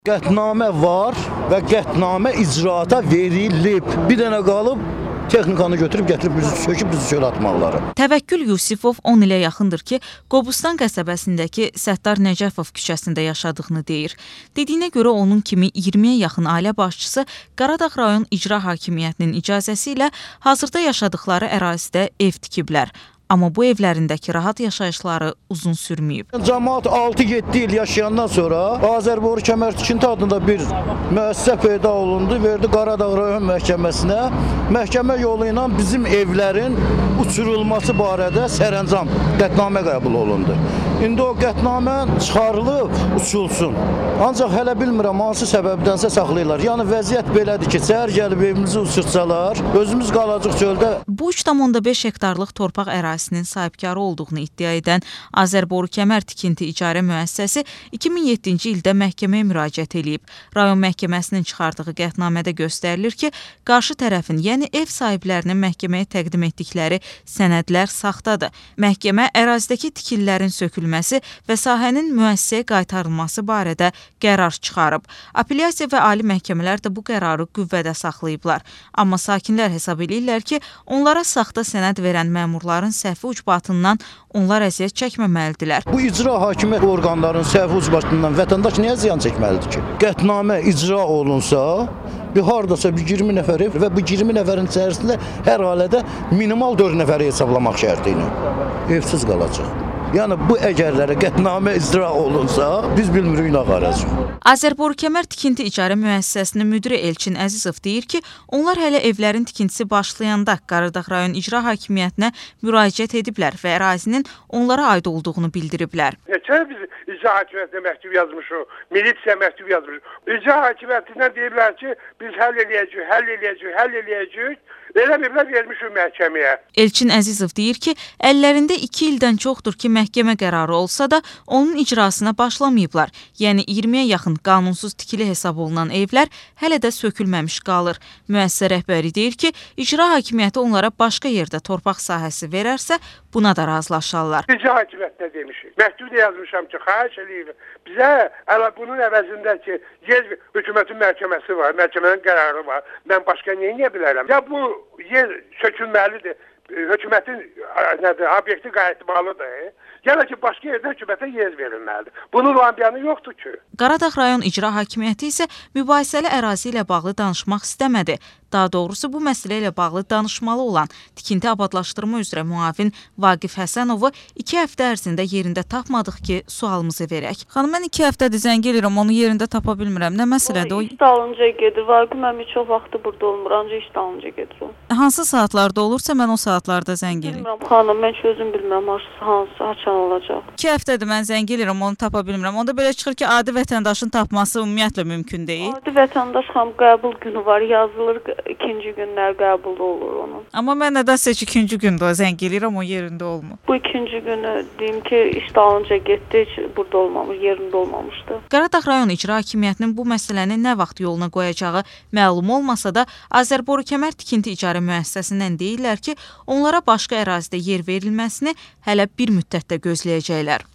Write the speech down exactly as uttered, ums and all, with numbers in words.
Qətnamə var və qətnamə icraata verilib. Bir dənə qalıb texnikanı götürüb gətirib bizi söküb bizi çölə atmaqları. Təvəkkül Yusifov on ilə yaxındır ki, Qobustan qəsəbəsindəki Səttar Nəcəfov küçəsində yaşadığını deyir. Dediyinə görə onun kimi iyirmiyə yaxın ailə başçısı Qaradağ rayon icra hakimiyyətinin icazəsi ilə hazırda yaşadıkları ərazidə ev tikiblər. Amma bu evlərindəki rahat yaşayışları uzun sürməyib. Cəmaət altı yeddi il yaşayandan sonra Azərboru Kəmər Tikinti adında bir müəssisə peyda olundu, verdi Qaradağ rayon məhkəməsinə. Məhkəmə yolu ilə bizim evlərin uçurulması barədə sərəncam, qətnamə qəbul olundu. İndi o qətnamə çıxarılıb, uçulsun. Ancaq hələ bilmirəm, hansı səbəbdənsə saxlayırlar. Yəni vəziyyət belədir ki, səhər gəlib evimizi uçursalar, özümüz qalacaq çöldə. Bu üç tam onda beş hektarlıq torpaq ərazisinin sahibkarı olduğunu iddia edən Azərboru Kəmər Tikinti İcarə Müəssisəsi iki min yeddinci ildə məhkəməyə müraciət edib. Rayon məhkəməsinin çıxardığı qətnamədə göstərilir ki, qarşı tərəfin, yəni ev sahiblərinin məhkəməyə təqdim etdikləri sənədlər saxtadır. Məhkəmə ərazidəki tikililərin sökülməsi və sahənin müəssisəyə qaytarılması barədə qərar çıxarıb. Apellyasiya və ali məhkəmələr də bu qərarı qüvvədə saxlayıblar. Amma sakinlər hesab edirlər ki, onlara saxta sənəd verən məmurların səhvi ucbatından onlar əziyyət çəkməməlidirlər. Bu icra hakimiyyət orqanlarının səhvi ucbatından vətəndaş niyə ziyan çəkməlidir ki? Qətnamə icra olunsa, bir hardasa bir iyirmi nəfər ev və bu iyirmi nəfərin içərisində hər ailədə minimal dörd nəfəri hesablamaq şərti ilə evsiz qalacaq. Yəni bu əgərlərə qətnamə icra olunsa, biz bilmirik nə qaracaq. Azərboru Kəmər Tikinti İcarə Müəssisəsinin müdiri Elçin Əzizov deyir ki, onlar hələ evlərin tikintisi başlayanda Qaradağ rayon icra hakimiyyətinə müraciət ediblər və ərazinin onlara aid olduğunu bildiriblər. Neçə biz icra hakimiyyətinə məktub yazmışıq, milisiya məktub yazmışıq. İcra hakimiyyətindən deyiblər ki, biz həll eləyəcəyik, həll eləyəcəyik, həll eləyəcəyik. Elə evlər vermişik məhkəməyə. Elçin Əzizov deyir ki, əllərində iki ildən çoxdur ki, məhkəmə qərarı olsa da onun icrasına başlamayıblar. Yəni iyirmiyə yaxın qanunsuz tikili hesab olunan evlər hələ də sökülməmiş qalır. Müəssisə rəhbəri deyir ki, icra hakimiyyəti onlara başqa yerdə torpaq sahəsi verərsə, buna da razılaşarlar. İcra hakimiyyətinə demişik. Məktubda yazmışam ki, xahiş edeyim. Bizə əla bunun əvəzində ki, yer hökumətin məhkəməsi var, məhkəmənin qərarı var. Mən başqa nə edə bilərəm? Ya bu yer sökülməlidir. Hökumətin nədir, obyekti qayıtmalıdır. Yəni ki, başqa yerdə hökumətə yer verilməlidir. Bunun ambiyanı yoxdur ki. Qaradağ rayon icra hakimiyyəti isə mübahisəli ərazi ilə bağlı danışmaq istəmədi. Daha doğrusu bu məsələ ilə bağlı danışmalı olan tikinti abadlaşdırma üzrə müavin Vaqif Həsənovu iki həftə ərzində yerində tapmadıq ki, sualımızı verək. Xanım, mən iki həftədir zəng edirəm, onu yerində tapa bilmirəm. Nə məsələdir o? İş dalınca gedir. Vaqif mənim çox vaxtı burada olmur, ancaq iş dalınca gedir o. Hansı saatlarda olursa mən o saatlarda zəng edirəm. Bilmirəm xanım, mən özüm bilmirəm hansı haçan olacaq. iki həftədir mən zəng edirəm, onu tapa bilmirəm. Onda belə çıxır ki, adi vətəndaşın tapması ümumiyyətlə mümkün deyil. Adi vətəndaş xam qəbul günü var, yazılır, ikinci günlər qəbul olur onun. Amma mən nədənsə ikinci gündə o zəng edirəm, o yerində olmur. Bu ikinci günü deyim ki, iş dalınca getdi, heç burada olmamış, yerində olmamışdı. Qaradağ rayon icra hakimiyyətinin bu məsələni nə vaxt yoluna qoyacağı məlum olmasa da, Azərboru Kəmər Tikinti İcarə Müəssisəsindən deyirlər ki, onlara başqa ərazidə yer verilməsini hələ bir müddətdə gözləyəcəklər.